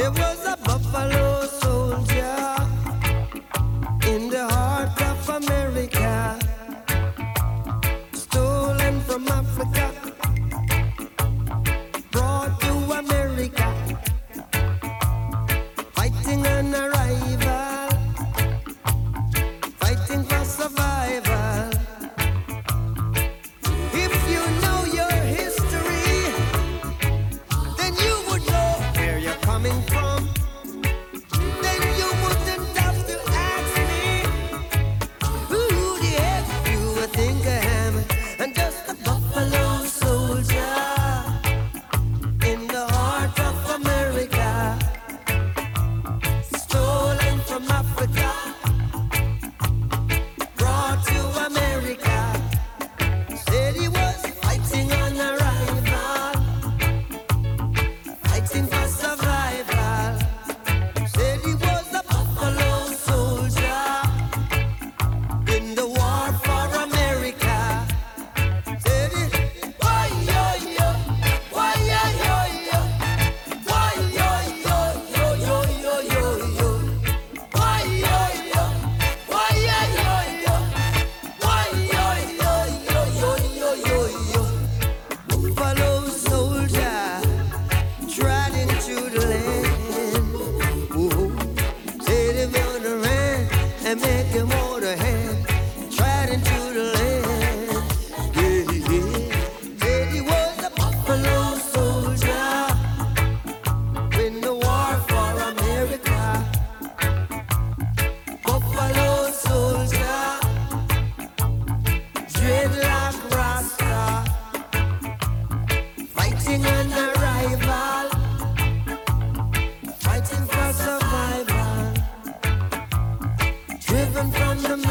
There was a buffalo soldier in the heart of America, stolen from Africa, brought to America, fighting an arrival, fighting for survival. If you know your history, then you would know where you're coming from. Then you wouldn't have to ask me who the heck you would think I am. I'm just a buffalo soldier in the heart of America, stolen from Africa, brought to America. Said he was fighting on arrival, fighting for survival. Said he was a buffalo soldier in the war for America. Said he, why yo yo, why yo yo yo, why yo yo yo yo yo yo yo, why yo yo, why yo yo yo, why yo yo yo yo yo yo yo. Buffalo soldier trod into the land. Whoa. Said if you're on the run and make him hold a hand, trod into the land. Yeah, yeah. Said he was a buffalo soldier in the war for America. Buffalo soldier, dreadlock rasta, fighting an arrival, fighting for survival, driven from the